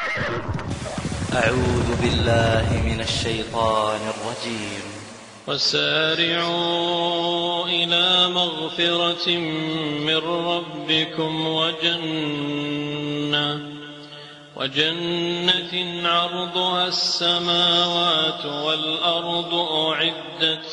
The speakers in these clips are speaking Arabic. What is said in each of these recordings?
أعوذ بالله من الشيطان الرجيم. وسارعوا إلى مغفرة من ربكم وجنة عرضها السماوات والأرض أعدت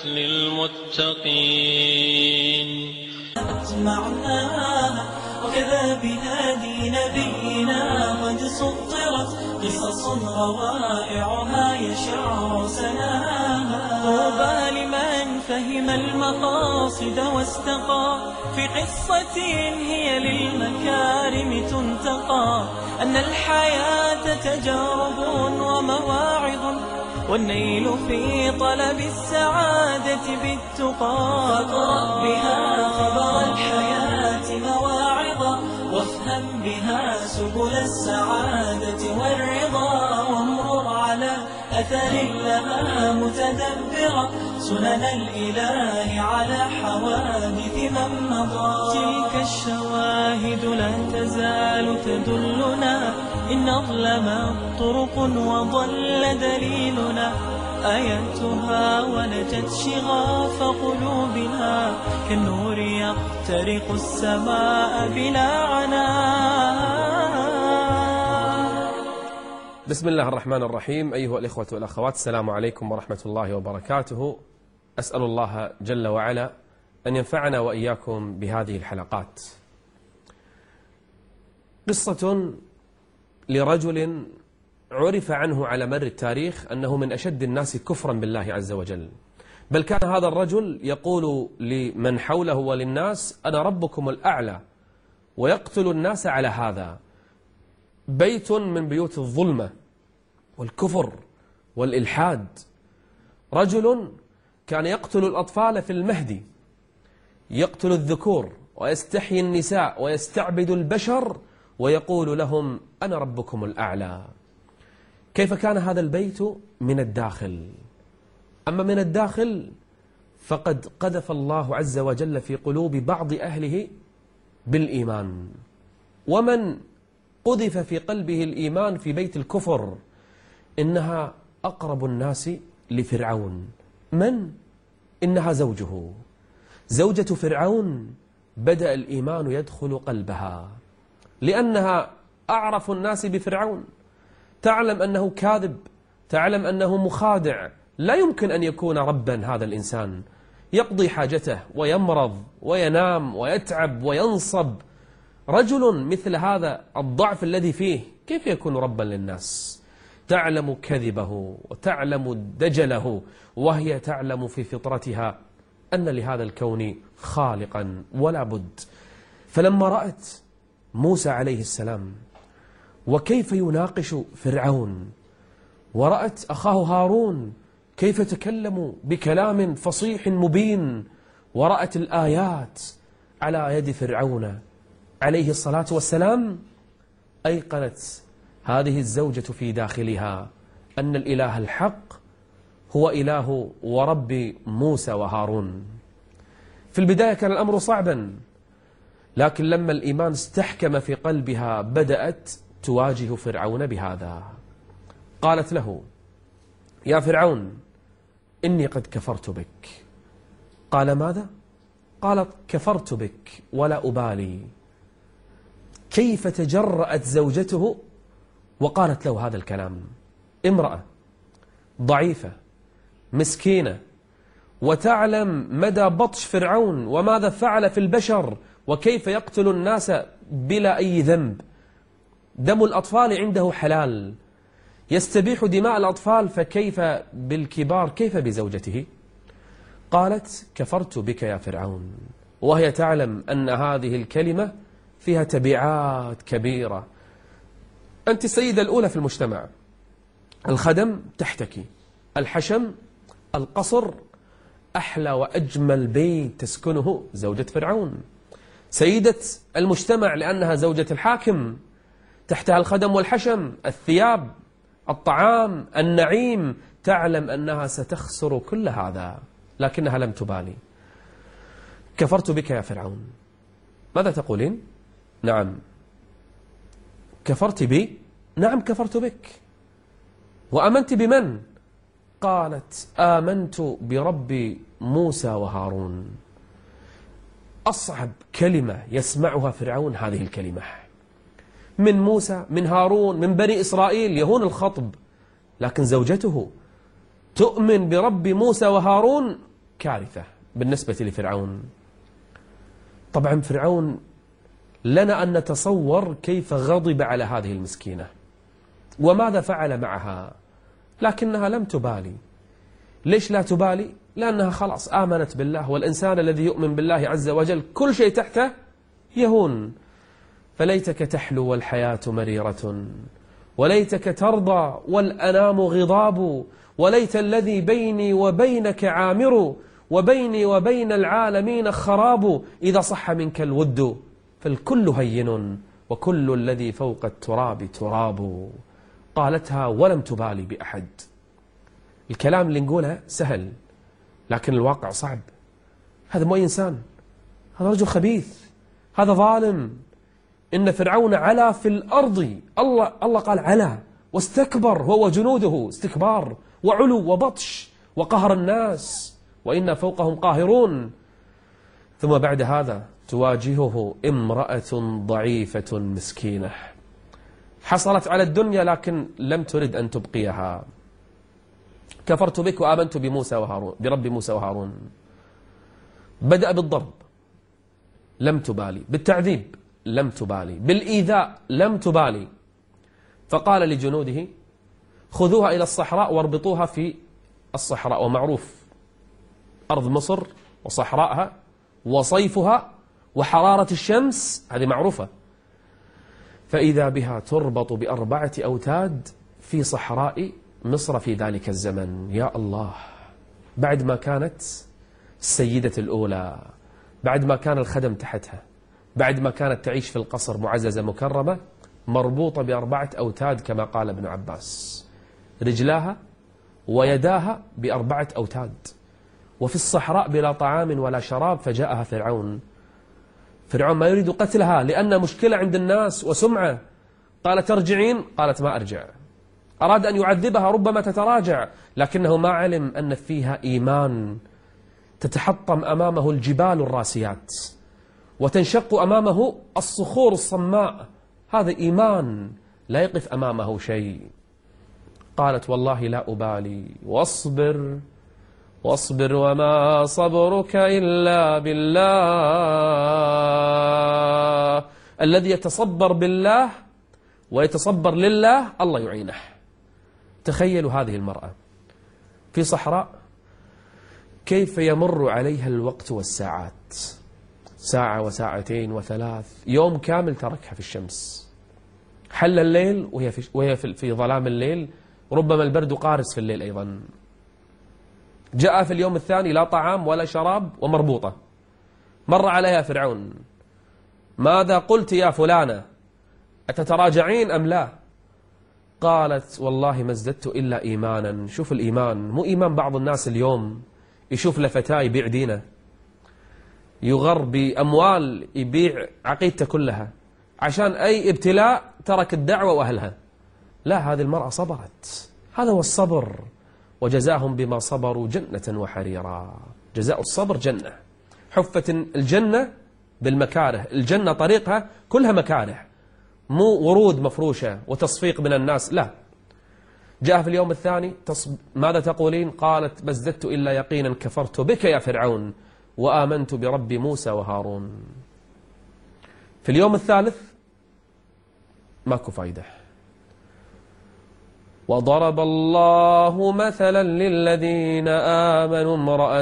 للمتقين. أسمعناها وكذا بهادي نبينا قد سطرت قصص روائعها يشع سناها. طوبى لمن فهم المقاصد واستقى في قصة هي للمكارم تنتقى. أن الحياة تجارب ومواعظ والنيل في طلب السعادة بالتقى. فاقرأ بها خبر الحياة مواعظا وافهم بها سبل السعادة والرضا. وامرر على أثر لها متدبرا سنن الإله على حوادث من مضى. تلك الشواهد لا تزال تدلنا إن أظلمت طرق وضل دليلنا. آياتها ونجت شغاف قلوبنا كالنور يخترق السماء بلا عناء. بسم الله الرحمن الرحيم. أيها الإخوة والأخوات، السلام عليكم ورحمة الله وبركاته. أسأل الله جل وعلا أن ينفعنا وإياكم بهذه الحلقات. قصة لرجل عرف عنه على مر التاريخ أنه من أشد الناس كفرا بالله عز وجل، بل كان هذا الرجل يقول لمن حوله وللناس: أنا ربكم الأعلى، ويقتل الناس على هذا. بيت من بيوت الظلمة والكفر والإلحاد. رجل كان يقتل الأطفال في المهدي، يقتل الذكور ويستحيي النساء ويستعبد البشر ويقول لهم: أنا ربكم الأعلى. كيف كان هذا البيت من الداخل؟ أما من الداخل فقد قذف الله عز وجل في قلوب بعض أهله بالإيمان. ومن قذف في قلبه الإيمان في بيت الكفر إنها أقرب الناس لفرعون. من؟ إنها زوجه. زوجة فرعون بدأ الإيمان يدخل قلبها، لأنها أعرف الناس بفرعون. تعلم أنه كاذب، تعلم أنه مخادع، لا يمكن أن يكون ربا. هذا الإنسان يقضي حاجته ويمرض وينام ويتعب وينصب. رجل مثل هذا الضعف الذي فيه كيف يكون ربا للناس؟ تعلم كذبه وتعلم دجله، وهي تعلم في فطرتها أن لهذا الكون خالقا ولا بد. فلما رأت موسى عليه السلام وكيف يناقش فرعون، ورأت أخاه هارون كيف تكلموا بكلام فصيح مبين، ورأت الآيات على يد فرعون عليه الصلاة والسلام، أيقنت هذه الزوجة في داخلها أن الإله الحق هو إله ورب موسى وهارون. في البداية كان الأمر صعبا، لكن لما الإيمان استحكم في قلبها بدأت تواجه فرعون بهذا. قالت له: يا فرعون، إني قد كفرت بك. قال: ماذا؟ قالت: كفرت بك ولا أبالي. كيف تجرأت زوجته وقالت له هذا الكلام؟ امرأة ضعيفة مسكينة، وتعلم مدى بطش فرعون وماذا فعل في البشر، وكيف يقتل الناس بلا أي ذنب. دم الأطفال عنده حلال، يستبيح دماء الأطفال، فكيف بالكبار؟ كيف بزوجته؟ قالت: كفرت بك يا فرعون، وهي تعلم أن هذه الكلمة فيها تبعات كبيرة. أنت السيدة الأولى في المجتمع، الخدم تحتك، الحشم، القصر، أحلى وأجمل بيت تسكنه زوجة فرعون. سيدة المجتمع لأنها زوجة الحاكم، تحتها الخدم والحشم، الثياب، الطعام، النعيم. تعلم أنها ستخسر كل هذا، لكنها لم تبالي. كفرت بك يا فرعون. ماذا تقولين؟ نعم، كفرت بي؟ نعم كفرت بك. وآمنت بمن؟ قالت آمنت برب موسى وهارون. أصعب كلمة يسمعها فرعون هذه الكلمة، من موسى من هارون من بني إسرائيل، يهون الخطب، لكن زوجته تؤمن برب موسى وهارون، كارثة بالنسبة لفرعون. طبعا فرعون لنا أن نتصور كيف غضب على هذه المسكينة وماذا فعل معها، لكنها لم تبالي. ليش لا تبالي؟ لأنها خلاص آمنت بالله، والإنسان الذي يؤمن بالله عز وجل كل شيء تحته يهون. فليتك تحلو والحياة مريرة، وليتك ترضى والأنام غضاب، وليت الذي بيني وبينك عامر، وبيني وبين العالمين خراب، إذا صح منك الود فالكل هين، وكل الذي فوق التراب تراب. قالتها ولم تبالي بأحد. الكلام اللي نقوله سهل، لكن الواقع صعب. هذا مو إنسان، هذا رجل خبيث، هذا ظالم. إن فرعون علا في الأرض، الله قال علا، واستكبر هو وجنوده، استكبار وعلو وبطش وقهر الناس، وإنا فوقهم قاهرون. ثم بعد هذا تواجهه امرأة ضعيفة مسكينة، حصلت على الدنيا لكن لم ترد أن تبقيها. كفرت بك وآمنت بموسى وهارون، برب موسى وهارون. بدأ بالضرب لم تبالي، بالتعذيب لم تبالي، بالإيذاء لم تبالي. فقال لجنوده خذوها إلى الصحراء واربطوها في الصحراء. ومعروف أرض مصر وصحراءها وصيفها وحرارة الشمس، هذه معروفة. فإذا بها تربط ب4 أوتاد في صحراء مصر في ذلك الزمن. يا الله، بعد ما كانت السيدة الأولى، بعد ما كان الخدم تحتها، بعد ما كانت تعيش في القصر معززة مكرمة، مربوطة ب4 أوتاد كما قال ابن عباس، رجلاها ويداها ب4 أوتاد، وفي الصحراء بلا طعام ولا شراب. فجاءها فرعون ما يريد قتلها لأن مشكلة عند الناس وسمعة. قالت ترجعين؟ قالت ما أرجع. أراد أن يعذبها ربما تتراجع، لكنه ما علم أن فيها إيمان تتحطم أمامه الجبال الراسيات وتنشق أمامه الصخور الصماء. هذا إيمان لا يقف أمامه شيء. قالت والله لا أبالي، واصبر وما صبرك إلا بالله. الذي يتصبر بالله ويتصبر لله الله يعينه. تخيلوا هذه المرأة في صحراء، كيف يمر عليها الوقت والساعات، ساعة وساعتين و3، يوم كامل تركها في الشمس. حل الليل وهي في ظلام الليل، ربما البرد قارس في الليل أيضا. جاء في اليوم الثاني لا طعام ولا شراب ومربوطة. مر عليها فرعون، ماذا قلت يا فلانة؟ أتتراجعين أم لا؟ قالت والله ما ازددت إلا إيمانا. شوف الإيمان، مو إيمان بعض الناس اليوم يشوف لفتاة يبيع دينه، يغر بأموال، يبيع عقيدته كلها عشان أي ابتلاء ترك الدعوة وأهلها. لا، هذه المرأة صبرت، هذا هو الصبر. وجزاهم بما صبروا جنة وحريرا. جزاء الصبر جنة. حفت الجنة بالمكاره، الجنة طريقها كلها مكاره، مو ورود مفروشة وتصفيق من الناس، لا. جاء في اليوم الثاني ماذا تقولين؟ قالت ما ازددت إلا يقينا كفرت بك يا فرعون وآمنت برب موسى وهارون. في اليوم الثالث ماكو فايدة. وضرب الله مثلا للذين آمنوا امرأة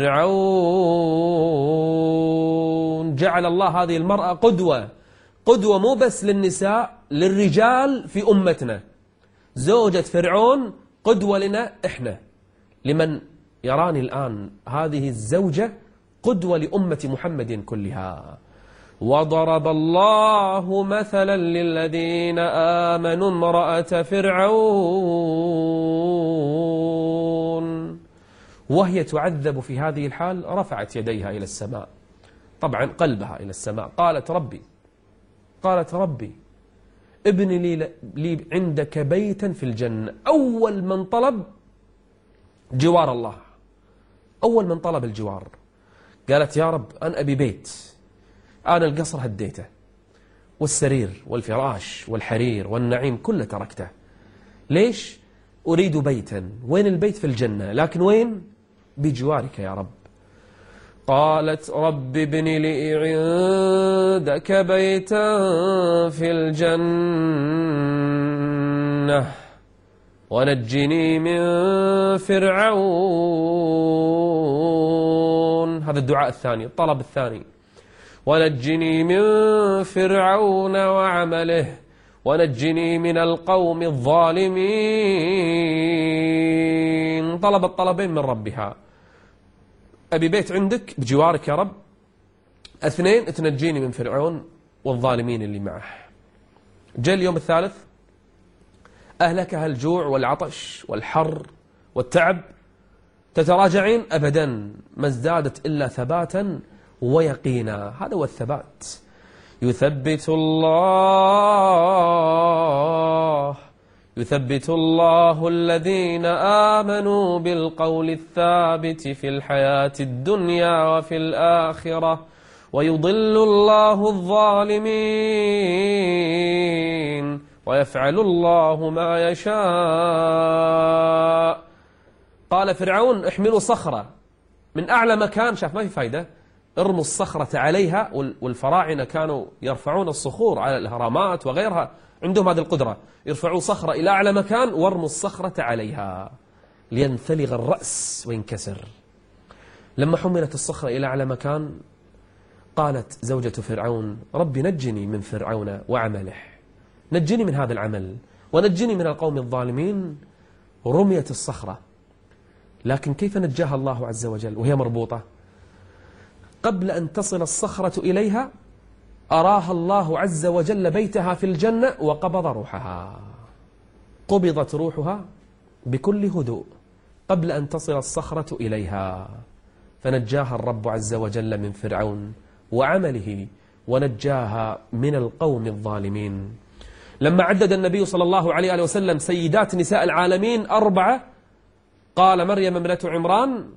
فرعون. جعل الله هذه المرأة قدوة مو بس للنساء، للرجال في أمتنا. زوجة فرعون قدوة لنا إحنا، لمن يراني الآن. هذه الزوجة قدوة لأمة محمد كلها. وضرب الله مثلا للذين آمنوا امرأة فرعون وهي تعذب في هذه الحال، رفعت يديها إلى السماء، طبعا قلبها إلى السماء، قالت ربي ابن لي عندك بيتا في الجنة. أول من طلب جوار الله، أول من طلب الجوار. قالت يا رب أنا أبي بيت، أنا القصر هديته والسرير والفراش والحرير والنعيم كله تركته، ليش؟ أريد بيتا. وين البيت؟ في الجنة، لكن وين؟ بجوارك يا رب. قالت رب ابن لي عندك بيتا في الجنة ونجني من فرعون. هذا الدعاء الثاني، الطلب الثاني. ونجني من فرعون وعمله ونجني من القوم الظالمين. طلب الطلبين من ربها، أبي بيت عندك بجوارك يا رب، اثنين تنجيني من فرعون والظالمين اللي معه. جاء اليوم الثالث أهلكها الجوع والعطش والحر والتعب، تتراجعين أبدا، ما ازدادت إلا ثباتا ويقينا. هذا هو الثبات. يثبت الله الذين آمنوا بالقول الثابت في الحياة الدنيا وفي الآخرة ويضل الله الظالمين ويفعل الله ما يشاء. قال فرعون احملوا صخرة من أعلى مكان، شاف ما في فايدة، ارموا الصخرة عليها. والفراعنة كانوا يرفعون الصخور على الهرامات وغيرها، عندهم هذه القدرة، يرفعون صخرة إلى أعلى مكان وارموا الصخرة عليها لينثلغ الرأس وينكسر. لما حملت الصخرة إلى أعلى مكان قالت زوجة فرعون ربي نجني من فرعون وعمله، نجني من هذا العمل ونجني من القوم الظالمين. رميت الصخرة، لكن كيف نجاها الله عز وجل وهي مربوطة؟ قبل أن تصل الصخرة إليها أراها الله عز وجل بيتها في الجنة وقبض روحها. قبضت روحها بكل هدوء قبل أن تصل الصخرة إليها، فنجاها الرب عز وجل من فرعون وعمله ونجاها من القوم الظالمين. لما عدد النبي صلى الله عليه وسلم سيدات نساء العالمين 4، قال مريم امرأة عمران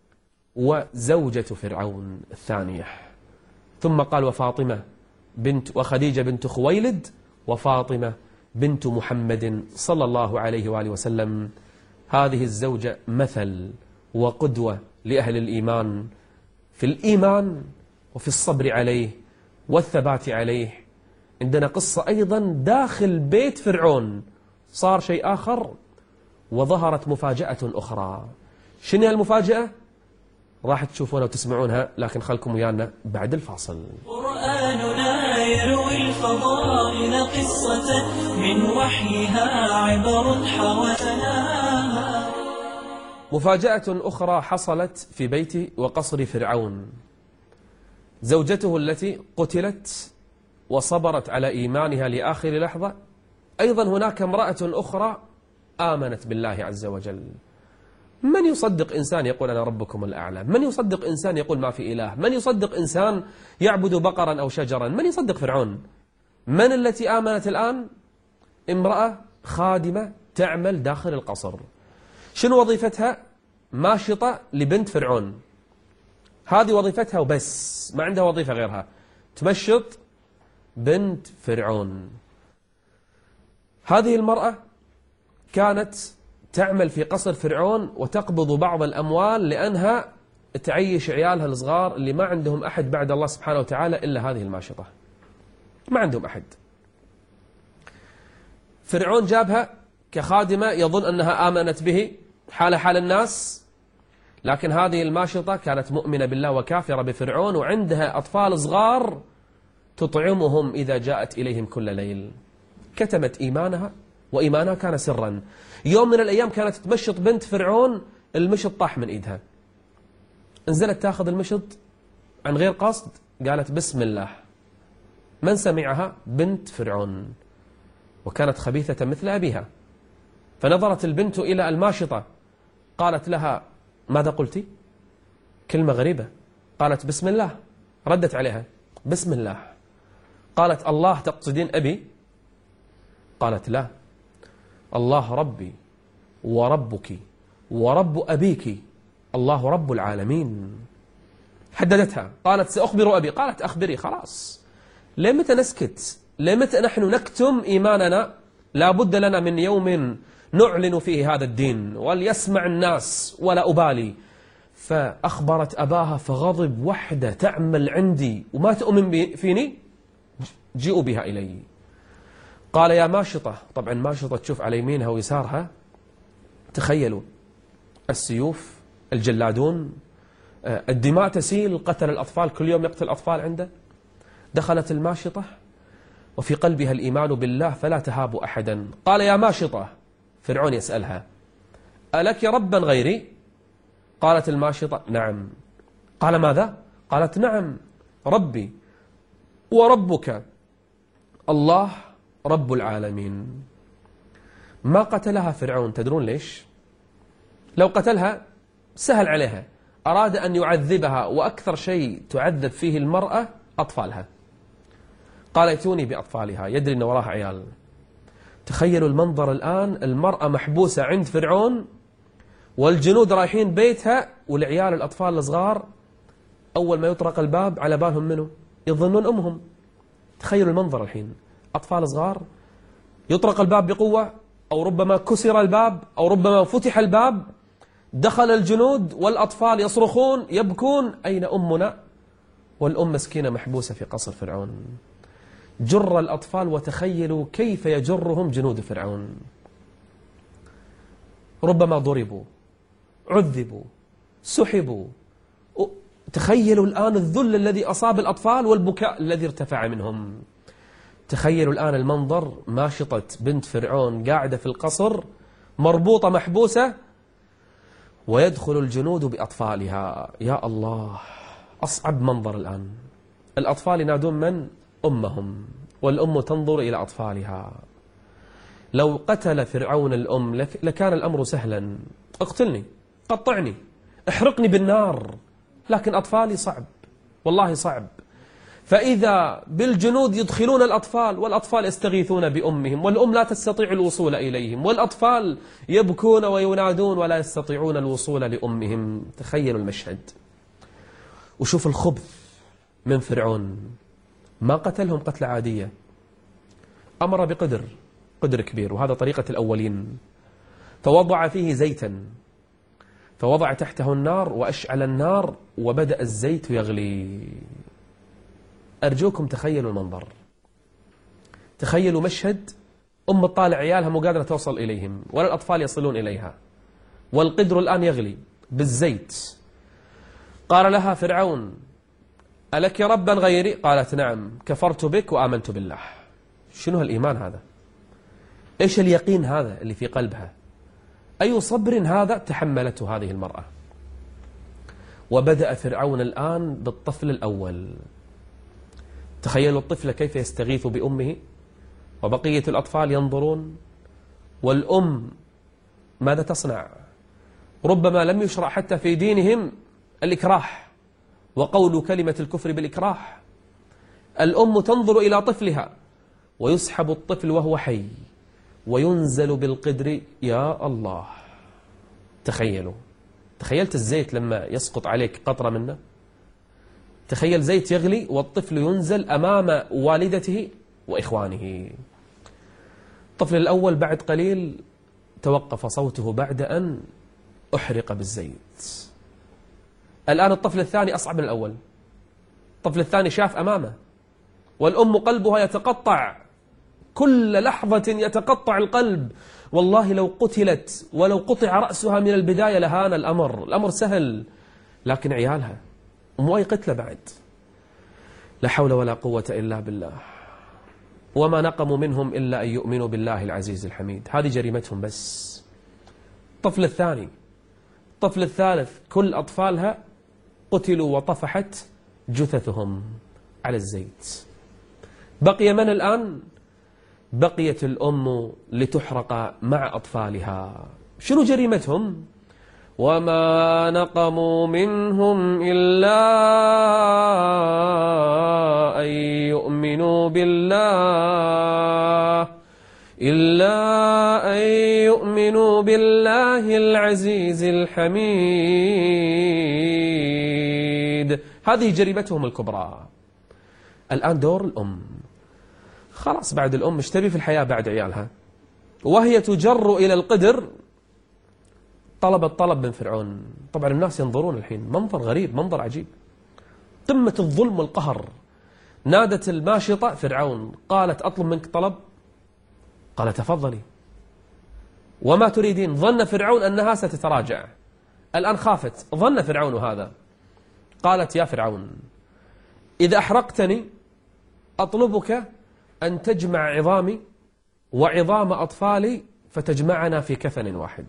وزوجة فرعون الثانية، ثم قال وفاطمة وخديجة بنت خويلد وفاطمة بنت محمد صلى الله عليه وآله وسلم. هذه الزوجة مثل وقدوة لأهل الإيمان في الإيمان وفي الصبر عليه والثبات عليه. عندنا قصة أيضا داخل بيت فرعون، صار شيء آخر وظهرت مفاجأة أخرى. شنو المفاجأة؟ راح تشوفونها وتسمعونها، لكن خلكم ويانا بعد الفاصل. قرآننا يروي الفضائل قصة من وحيها عبر حوتناها. مفاجأة أخرى حصلت في بيت وقصر فرعون. زوجته التي قتلت وصبرت على إيمانها لآخر لحظة، أيضا هناك امرأة أخرى آمنت بالله عز وجل. من يصدق إنسان يقول أنا ربكم الأعلى؟ من يصدق إنسان يقول ما في إله؟ من يصدق إنسان يعبد بقرا أو شجرا؟ من يصدق فرعون؟ من التي آمنت الآن؟ امرأة خادمة تعمل داخل القصر. شنو وظيفتها؟ ماشطة لبنت فرعون، هذه وظيفتها وبس، ما عندها وظيفة غيرها، تمشط بنت فرعون. هذه المرأة كانت تعمل في قصر فرعون وتقبض بعض الأموال لأنها تعيش عيالها الصغار اللي ما عندهم أحد بعد الله سبحانه وتعالى إلا هذه الماشطة، ما عندهم أحد. فرعون جابها كخادمة يظن أنها آمنت به حال الناس، لكن هذه الماشطة كانت مؤمنة بالله وكافرة بفرعون، وعندها أطفال صغار تطعمهم إذا جاءت إليهم كل ليل. كتمت إيمانها، وإيمانها كان سرا. يوم من الأيام كانت تمشط بنت فرعون، المشط طاح من إيدها، نزلت تاخذ المشط عن غير قصد، قالت بسم الله. من سمعها؟ بنت فرعون، وكانت خبيثة مثل أبيها. فنظرت البنت إلى الماشطة، قالت لها ماذا قلتي؟ كلمة غريبة. قالت بسم الله. ردت عليها بسم الله. قالت الله تقصدين أبي؟ قالت لا، الله ربي وربك ورب أبيك، الله رب العالمين. حددتها، قالت سأخبر أبي. قالت أخبري. خلاص، لمتى نسكت؟ لمتى نحن نكتم إيماننا؟ لا بد لنا من يوم نعلن فيه هذا الدين وليسمع الناس ولا أبالي. فأخبرت أباها فغضب، وحدة تعمل عندي وما تؤمن فيني، جئوا بها إلي. قال يا ماشطة. طبعا ماشطة تشوف على يمينها ويسارها، تخيلوا السيوف، الجلادون، الدماء تسيل، قتل الأطفال، كل يوم يقتل الأطفال عنده. دخلت الماشطة وفي قلبها الإيمان بالله فلا تهاب أحدا. قال يا ماشطة، فرعون يسألها ألك ربا غيري؟ قالت الماشطة نعم. قال ماذا؟ قالت نعم، ربي وربك الله رب العالمين. ما قتلها فرعون، تدرون ليش؟ لو قتلها سهل عليها، أراد أن يعذبها، وأكثر شيء تعذب فيه المرأة أطفالها. قال ائتوني بأطفالها، يدري أن وراها عيال. تخيلوا المنظر الآن، المرأة محبوسة عند فرعون والجنود رايحين بيتها، والعيال الأطفال الصغار أول ما يطرق الباب على بالهم منه، يظنون أمهم. تخيلوا المنظر الحين، أطفال صغار، يطرق الباب بقوة، أو ربما كسر الباب، أو ربما فتح الباب، دخل الجنود والأطفال يصرخون يبكون أين أمنا؟ والأم مسكينة محبوسة في قصر فرعون. جر الأطفال، وتخيلوا كيف يجرهم جنود فرعون. ربما ضربوا، عذبوا، سحبوا. تخيلوا الآن الذل الذي أصاب الأطفال والبكاء الذي ارتفع منهم. تخيلوا الآن المنظر، ماشطة بنت فرعون قاعدة في القصر مربوطة محبوسة، ويدخل الجنود بأطفالها. يا الله، أصعب منظر الآن. الأطفال ينادون من؟ أمهم، والأم تنظر إلى أطفالها. لو قتل فرعون الأم لكان الأمر سهلا، اقتلني، قطعني، احرقني بالنار، لكن أطفالي صعب، والله صعب. فإذا بالجنود يدخلون الأطفال، والأطفال يستغيثون بأمهم، والأم لا تستطيع الوصول إليهم، والأطفال يبكون وينادون ولا يستطيعون الوصول لأمهم. تخيلوا المشهد. وشوف الخبث من فرعون، ما قتلهم قتلة عادية، أمر قدر كبير، وهذا طريقة الأولين. فوضع فيه زيتا، فوضع تحته النار وأشعل النار، وبدأ الزيت يغلي. أرجوكم تخيلوا المنظر، تخيلوا مشهد أم تطالع عيالها مو قادرة توصل إليهم، ولا الأطفال يصلون إليها، والقدر الآن يغلي بالزيت. قال لها فرعون ألك ربا غيري؟ قالت نعم، كفرت بك وآمنت بالله. شنو هالإيمان هذا؟ إيش اليقين هذا اللي في قلبها؟ أي صبر هذا تحملته هذه المرأة. وبدأ فرعون الآن بالطفل الأول. تخيلوا الطفل كيف يستغيث بأمه، وبقية الأطفال ينظرون، والأم ماذا تصنع؟ ربما لم يشرع حتى في دينهم الإكراه، وقول كلمة الكفر بالإكراه. الأم تنظر إلى طفلها، ويسحب الطفل وهو حي، وينزل بالقدر. يا الله، تخيلوا، تخيلت الزيت لما يسقط عليك قطرة منه؟ تخيل زيت يغلي والطفل ينزل أمام والدته وإخوانه. الطفل الأول بعد قليل توقف صوته بعد أن أحرق بالزيت. الآن الطفل الثاني أصعب من الأول. الطفل الثاني شاف أمامه، والأم قلبها يتقطع، كل لحظة يتقطع القلب. والله لو قتلت ولو قطع رأسها من البداية لهان الأمر سهل، لكن عيالها مو أي قتلة بعد. لا حول ولا قوة إلا بالله. وما نقموا منهم إلا أن يؤمنوا بالله العزيز الحميد. هذه جريمتهم بس. الطفل الثاني، الطفل الثالث، كل أطفالها قتلوا وطفحت جثثهم على الزيت. بقي من الآن؟ بقيت الأم لتحرق مع أطفالها. شنو جريمتهم؟ وما نقموا منهم إلا أن يؤمنوا بالله إلا أن يؤمنوا بالله العزيز الحميد. هذه جريمتهم الكبرى. الآن دور الأم. خلاص بعد الأم ايش تبي في الحياة بعد عيالها؟ وهي تجر إلى القدر. طلبت طلب من فرعون. طبعا الناس ينظرون الحين، منظر غريب، منظر عجيب، قمة الظلم والقهر. نادت الماشطة فرعون قالت أطلب منك طلب. قال تفضلي. وما تريدين؟ ظن فرعون أنها ستتراجع. الآن خافت، ظن فرعون هذا. قالت يا فرعون إذا أحرقتني أطلبك أن تجمع عظامي وعظام أطفالي فتجمعنا في كفن واحد.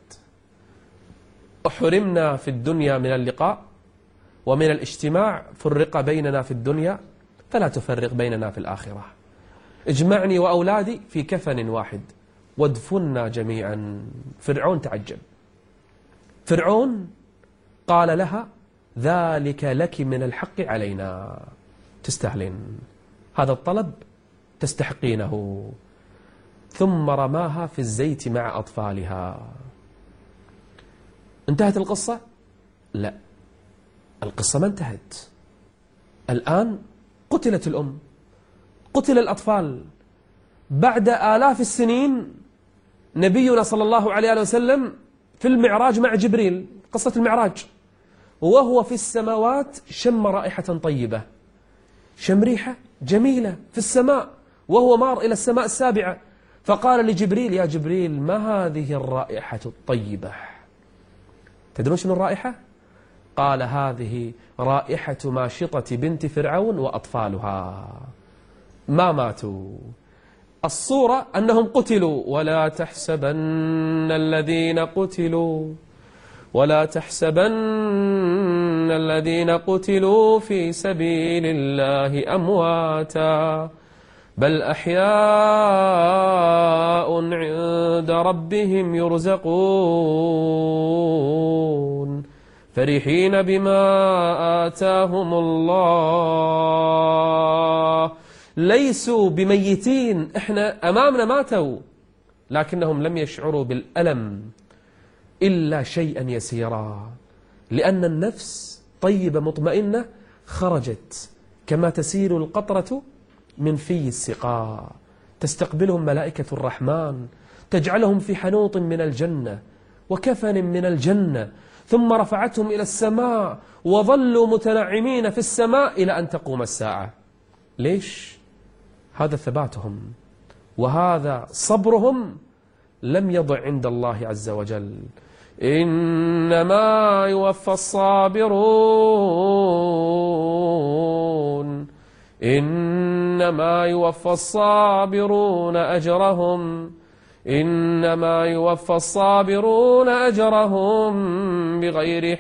أحرمنا في الدنيا من اللقاء ومن الاجتماع، فرق بيننا في الدنيا فلا تفرق بيننا في الآخرة. اجمعني وأولادي في كفن واحد وادفنا جميعا. فرعون تعجب. فرعون قال لها ذلك لك من الحق علينا، تستاهلين هذا الطلب، تستحقينه. ثم رماها في الزيت مع أطفالها. انتهت القصة؟ لا، القصة ما انتهت. الآن قتلت الأم، قتل الأطفال. بعد آلاف السنين نبينا صلى الله عليه وسلم في المعراج مع جبريل، قصة المعراج، وهو في السماوات شم رائحة طيبة، شم ريحة جميلة في السماء وهو مار إلى السماء السابعة. فقال لجبريل يا جبريل ما هذه الرائحة الطيبة؟ تدرون شنو الرائحة؟ قال هذه رائحة ماشطة بنت فرعون وأطفالها ما ماتوا. الصورة أنهم قتلوا. ولا تحسبن الذين قتلوا في سبيل الله أمواتا بل أحياء عند ربهم يرزقون فرحين بما آتاهم الله. ليسوا بميتين، احنا أمامنا ماتوا، لكنهم لم يشعروا بالألم إلا شيئا يسيرا، لأن النفس طيبة مطمئنة خرجت كما تسير القطرة من في السقاء. تستقبلهم ملائكة الرحمن تجعلهم في حنوط من الجنة وكفن من الجنة، ثم رفعتهم إلى السماء وظلوا متنعمين في السماء إلى أن تقوم الساعة. ليش؟ هذا ثباتهم وهذا صبرهم لم يضع عند الله عز وجل. إنما يوفى الصابرون أجرهم بغير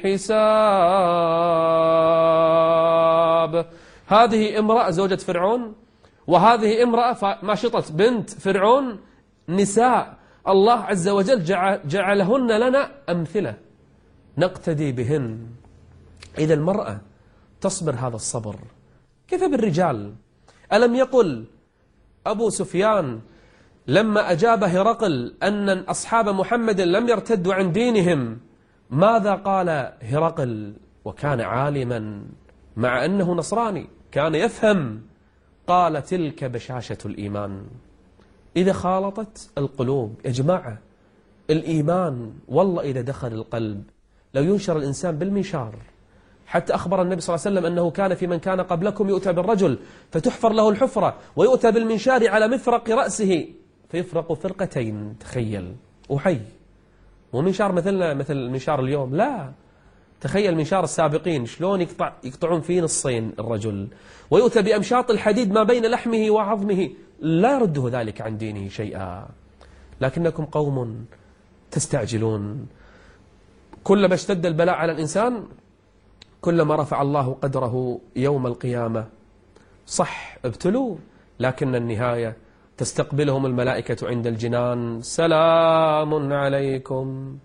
حساب. هذه امرأة زوجة فرعون، وهذه امرأة ماشطة بنت فرعون، نساء الله عز وجل جعلهن لنا أمثلة نقتدي بهن. إذا المرأة تصبر هذا الصبر كيف بالرجال؟ ألم يقل أبو سفيان لما أجاب هرقل أن أصحاب محمد لم يرتدوا عن دينهم، ماذا قال هرقل وكان عالما مع أنه نصراني كان يفهم؟ قال تلك بشاشة الإيمان. إذا خالطت القلوب يا جماعة الإيمان والله إذا دخل القلب لو ينشر الإنسان بالمنشار. حتى أخبر النبي صلى الله عليه وسلم أنه كان في من كان قبلكم يؤتى بالرجل فتحفر له الحفرة ويؤتى بالمنشار على مفرق رأسه فيفرق فرقتين. تخيل، وحي ومنشار مثلنا مثل منشار اليوم، لا، تخيل منشار السابقين شلون يقطعون فيه نصين الرجل، ويؤتى بأمشاط الحديد ما بين لحمه وعظمه، لا يرده ذلك عن دينه شيئا. لكنكم قوم تستعجلون. كلما اشتد البلاء على الإنسان كلما رفع الله قدره يوم القيامة. صح ابتلوا، لكن النهاية تستقبلهم الملائكة عند الجنان سلام عليكم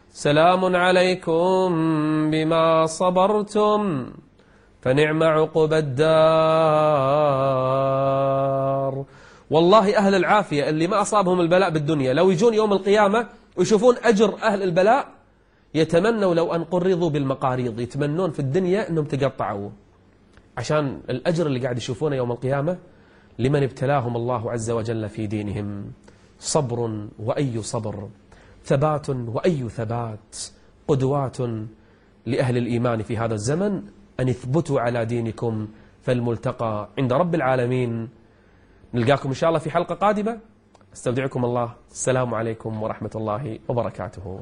بما صبرتم فنعم عقبى الدار. والله أهل العافية اللي ما أصابهم البلاء بالدنيا لو يجون يوم القيامة ويشوفون أجر أهل البلاء يتمنوا لو أن قرضوا بالمقاريض، يتمنون في الدنيا أنهم تقطعوا، عشان الأجر اللي قاعد يشوفونه يوم القيامة لمن ابتلاهم الله عز وجل في دينهم. صبر وأي صبر، ثبات وأي ثبات، قدوات لأهل الإيمان في هذا الزمن أن يثبتوا على دينكم، فالملتقى عند رب العالمين. نلقاكم إن شاء الله في حلقة قادمة، استودعكم الله، السلام عليكم ورحمة الله وبركاته.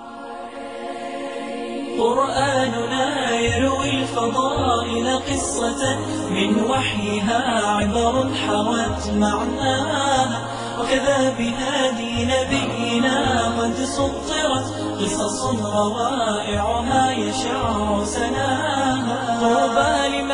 قرآننا يروي الفضائل قصة من وحيها عبر حوت معناها، وكذا بهادي نبينا قد سطرت قصص روائعها يشع سناها.